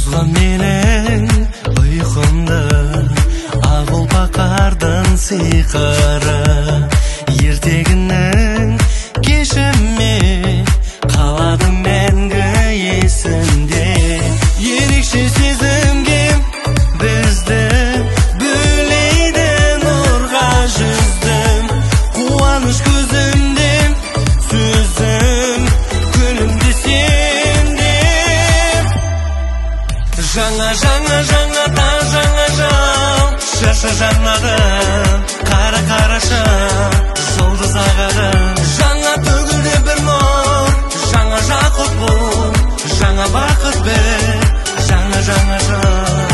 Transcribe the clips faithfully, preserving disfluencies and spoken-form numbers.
бұзған менің ұйқымды ақ ұлпа қардың сиқыры. Ертегінің кешіме қалады мәңгі есімде. Ерекше сезімге бізді бөлейді нұрға жүздім. Қуаныш көзімде сөзім күнімде сенде. Жаңа жаңа жаңа таң жаңа жау шашы жанады қара қараша жұлдыз ағады. Жаңа төгілді бір нұр жаңа жақұт бұл жаңа бақыт бір жаңа жаңа жау.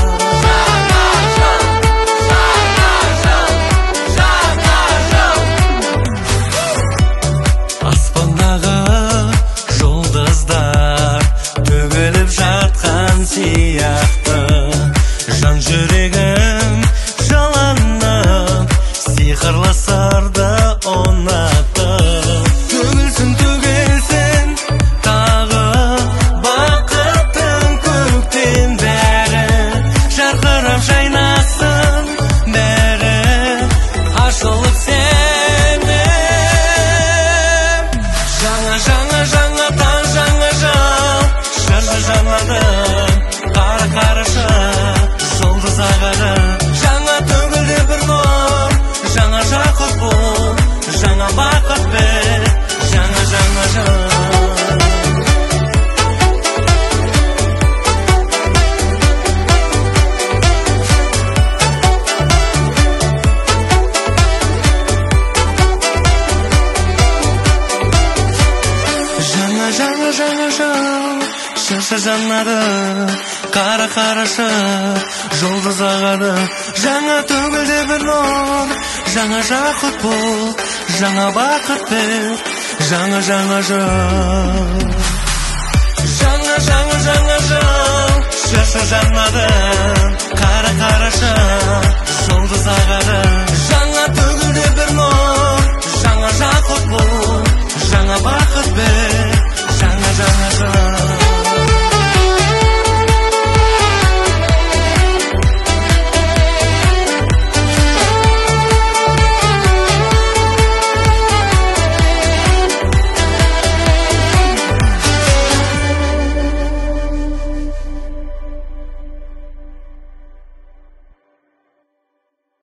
Аспандағы жұлдыздар төгіліп жатқан сияқты жан жүрегім жаланып сиқырлы сырды ұнатып. Төгілсін төгілсін тағы бақыттың көктен бәрі жарқырап жайнасын бәрі ашылып сенде. Жаңа жаңа жаңа таң жаңа жау шашы жанады қара қараша жұлдыз ағады. Жаңа төгілді бір нұр жаңа жақұт бұл жаңа бақыт бір жаңа жаңа жау. Жаңа жаңа жаңа жау шашы жанады қара қараша жұлдыз ағады. Жаңа төгілді бір нұр жаңа жақұт бұл жаңа бақыт бір жаңа жаңа жау. Жаңа жаңа жаңа жау шашы жанады